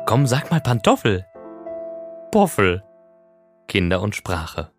Komm, sag mal Pantoffel. Poffel. Kinder und Sprache.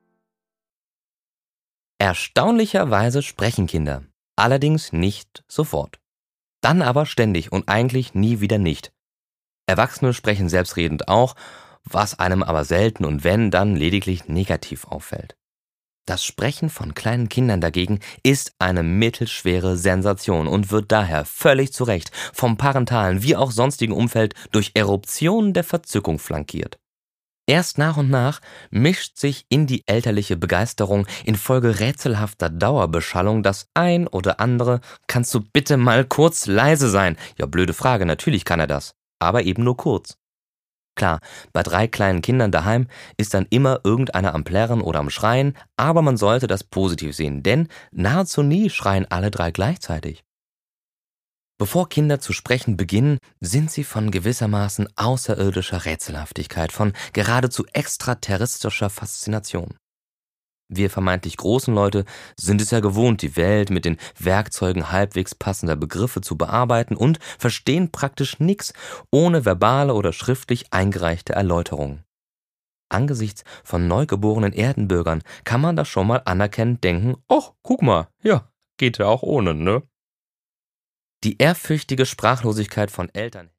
Erstaunlicherweise sprechen Kinder, allerdings nicht sofort. Dann aber ständig und eigentlich nie wieder nicht. Erwachsene sprechen selbstredend auch, was einem aber selten und wenn, dann lediglich negativ auffällt. Das Sprechen von kleinen Kindern dagegen ist eine mittelschwere Sensation und wird daher völlig zu Recht vom parentalen wie auch sonstigen Umfeld durch Eruptionen der Verzückung flankiert. Erst nach und nach mischt sich in die elterliche Begeisterung infolge rätselhafter Dauerbeschallung das ein oder andere „Kannst du bitte mal kurz leise sein?" Ja, blöde Frage, natürlich kann er das, aber eben nur kurz. Klar, bei 3 kleinen Kindern daheim ist dann immer irgendeiner am Plärren oder am Schreien, aber man sollte das positiv sehen, denn nahezu nie schreien alle 3 gleichzeitig. Bevor Kinder zu sprechen beginnen, sind sie von gewissermaßen außerirdischer Rätselhaftigkeit, von geradezu extraterrestrischer Faszination. Wir vermeintlich großen Leute sind es ja gewohnt, die Welt mit den Werkzeugen halbwegs passender Begriffe zu bearbeiten und verstehen praktisch nichts ohne verbale oder schriftlich eingereichte Erläuterungen. Angesichts von neugeborenen Erdenbürgern kann man da schon mal anerkennend denken: »Och, guck mal, ja, geht ja auch ohne, ne?« Die ehrfürchtige Sprachlosigkeit von Eltern